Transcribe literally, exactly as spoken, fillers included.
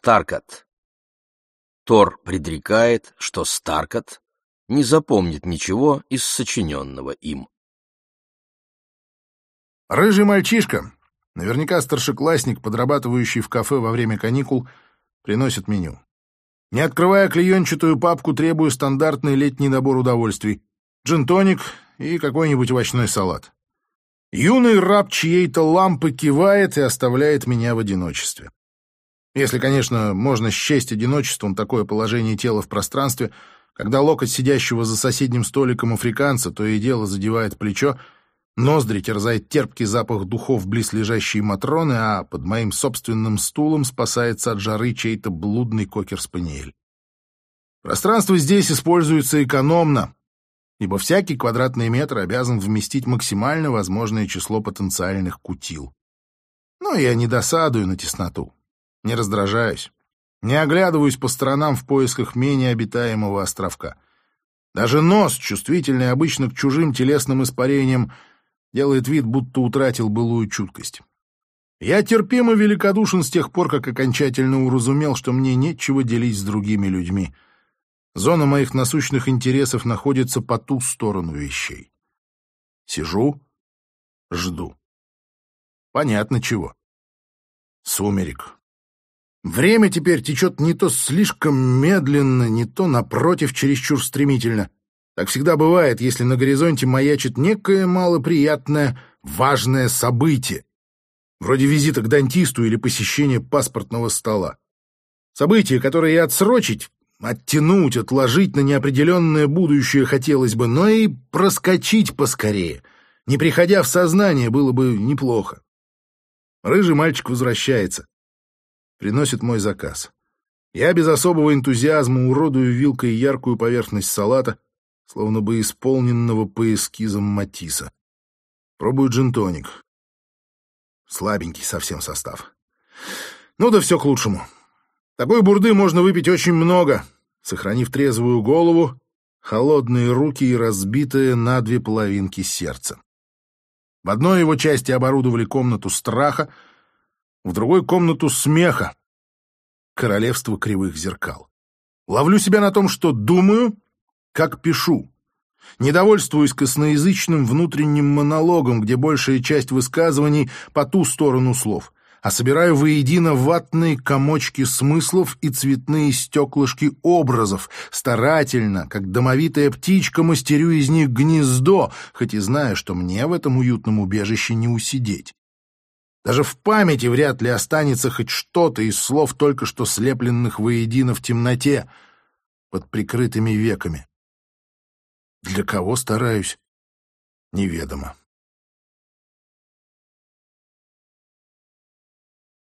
Старкот. Тор предрекает, что Старкот не запомнит ничего из сочиненного им. Рыжий мальчишка, наверняка старшеклассник, подрабатывающий в кафе во время каникул, приносит меню. Не открывая клеенчатую папку, требую стандартный летний набор удовольствий: джин-тоник и какой-нибудь овощной салат. Юный раб чьей-то лампы кивает и оставляет меня в одиночестве. Если, конечно, можно счесть одиночеством такое положение тела в пространстве, когда локоть сидящего за соседним столиком африканца то и дело задевает плечо, ноздри терзает терпкий запах духов близлежащей Матроны, а под моим собственным стулом спасается от жары чей-то блудный кокер-спаниель. Пространство здесь используется экономно, ибо всякий квадратный метр обязан вместить максимально возможное число потенциальных кутил. Но я не досадую на тесноту, не раздражаюсь, не оглядываюсь по сторонам в поисках менее обитаемого островка. Даже нос, чувствительный обычно к чужим телесным испарениям, делает вид, будто утратил былую чуткость. Я терпимо великодушен с тех пор, как окончательно уразумел, что мне нечего делить с другими людьми. Зона моих насущных интересов находится по ту сторону вещей. Сижу, жду. Понятно чего. Сумерек. Время теперь течет не то слишком медленно, не то, напротив, чересчур стремительно. Так всегда бывает, если на горизонте маячит некое малоприятное, важное событие, вроде визита к дантисту или посещения паспортного стола. Событие, которое и отсрочить, оттянуть, отложить на неопределенное будущее хотелось бы, но и проскочить поскорее, не приходя в сознание, было бы неплохо. Рыжий мальчик возвращается. Приносит мой заказ. Я без особого энтузиазма уродую вилкой яркую поверхность салата, словно бы исполненного по эскизам Матисса. Пробую джин-тоник. Слабенький совсем состав. Ну да все к лучшему. Такой бурды можно выпить очень много, сохранив трезвую голову, холодные руки и разбитое на две половинки сердце. В одной его части оборудовали комнату страха, в другой — комнату смеха. Королевство кривых зеркал. Ловлю себя на том, что думаю, как пишу. Недовольствуюсь косноязычным внутренним монологом, где большая часть высказываний по ту сторону слов, а собираю воедино ватные комочки смыслов и цветные стеклышки образов, старательно, как домовитая птичка, мастерю из них гнездо, хоть и знаю, что мне в этом уютном убежище не усидеть. Даже в памяти вряд ли останется хоть что-то из слов, только что слепленных воедино в темноте, под прикрытыми веками. Для кого стараюсь, неведомо.